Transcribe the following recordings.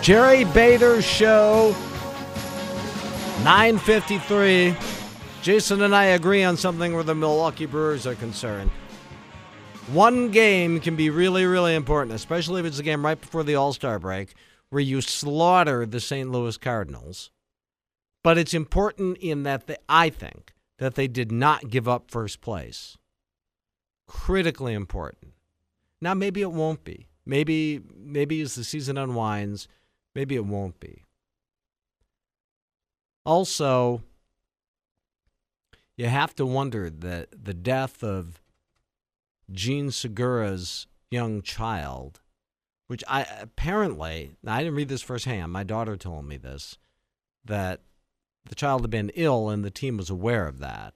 Jerry Bader Show, 9:53. Jason and I agree on something where the Milwaukee Brewers are concerned. One game can be really, really important, especially if it's a game right before the All-Star break where you slaughter the St. Louis Cardinals. But it's important in that I think that they did not give up first place. Critically important. Now, maybe it won't be. Maybe as the season unwinds, maybe it won't be. Also, you have to wonder that the death of Jean Segura's young child, which I didn't read this firsthand, my daughter told me this, that the child had been ill and the team was aware of that.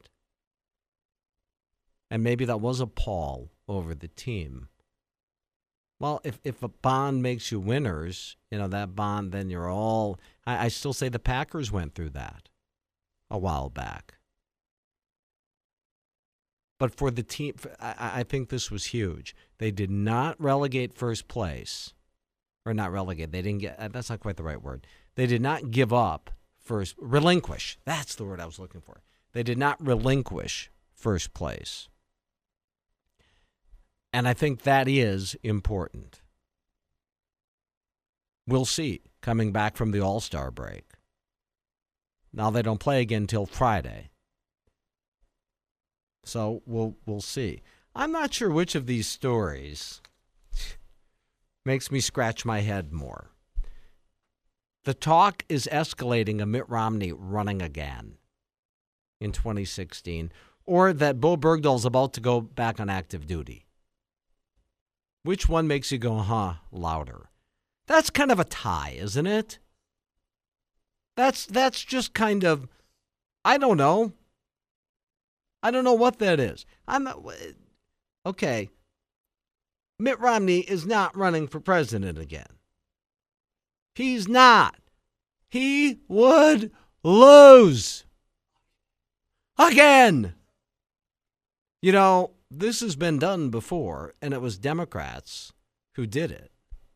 And maybe that was a pall over the team. Well, if a bond makes you winners, that bond, then you're all... I still say the Packers went through that a while back. But for the team, I think this was huge. They did not relegate first place. Or not relegate. They didn't get... That's not quite the right word. They did not give up first... Relinquish. That's the word I was looking for. They did not relinquish first place. And I think that is important. We'll see coming back from the All-Star break. Now they don't play again until Friday. So we'll see. I'm not sure which of these stories makes me scratch my head more. The talk is escalating of Mitt Romney running again in 2016, or that Bo Bergdahl's about to go back on active duty. Which one makes you go, louder? That's kind of a tie, isn't it? That's just kind of, I don't know. I don't know what that is. Okay. Mitt Romney is not running for president again. He's not. He would lose. Again. This has been done before, and it was Democrats who did it.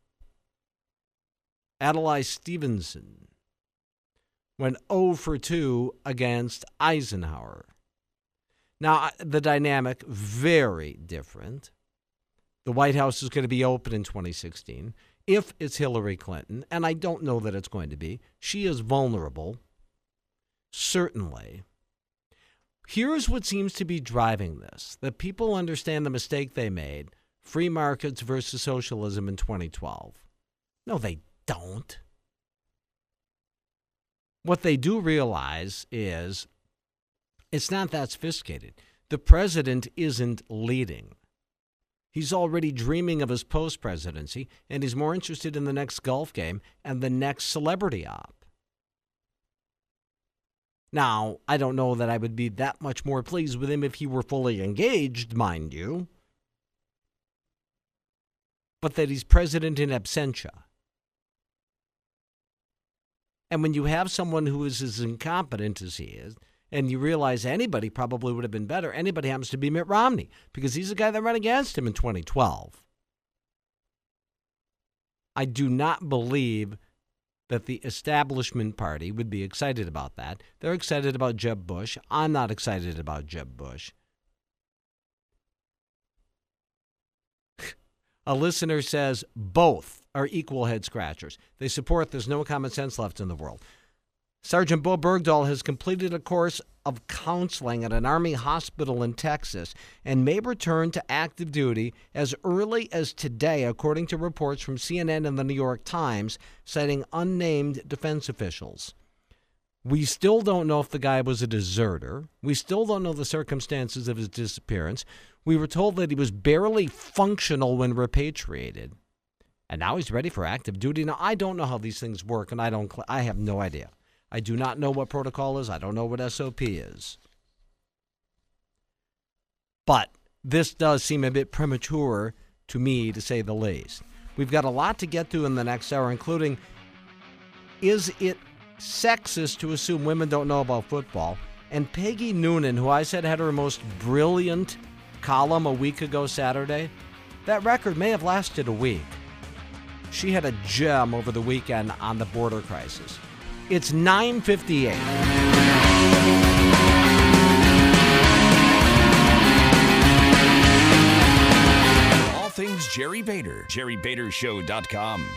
Adlai Stevenson went 0 for 2 against Eisenhower. Now, the dynamic, very different. The White House is going to be open in 2016 if it's Hillary Clinton, and I don't know that it's going to be. She is vulnerable, certainly. Here's what seems to be driving this, that people understand the mistake they made, free markets versus socialism in 2012. No, they don't. What they do realize is it's not that sophisticated. The president isn't leading. He's already dreaming of his post-presidency, and he's more interested in the next golf game and the next celebrity op. Now, I don't know that I would be that much more pleased with him if he were fully engaged, mind you. But that he's president in absentia. And when you have someone who is as incompetent as he is, and you realize anybody probably would have been better, anybody happens to be Mitt Romney, because he's the guy that ran against him in 2012. I do not believe that the establishment party would be excited about that. They're excited about Jeb Bush. I'm not excited about Jeb Bush. A listener says both are equal head scratchers. They support there's no common sense left in the world. Sergeant Bo Bergdahl has completed a course of counseling at an Army hospital in Texas and may return to active duty as early as today, according to reports from CNN and the New York Times, citing unnamed defense officials. We still don't know if the guy was a deserter. We still don't know the circumstances of his disappearance. We were told that he was barely functional when repatriated. And now he's ready for active duty. Now, I don't know how these things work, and I have no idea. I do not know what protocol is. I don't know what SOP is. But this does seem a bit premature to me, to say the least. We've got a lot to get to in the next hour, including, is it sexist to assume women don't know about football? And Peggy Noonan, who I said had her most brilliant column a week ago Saturday, that record may have lasted a week. She had a gem over the weekend on the border crisis. It's 9:58. All things Jerry Bader, JerryBaderShow.com.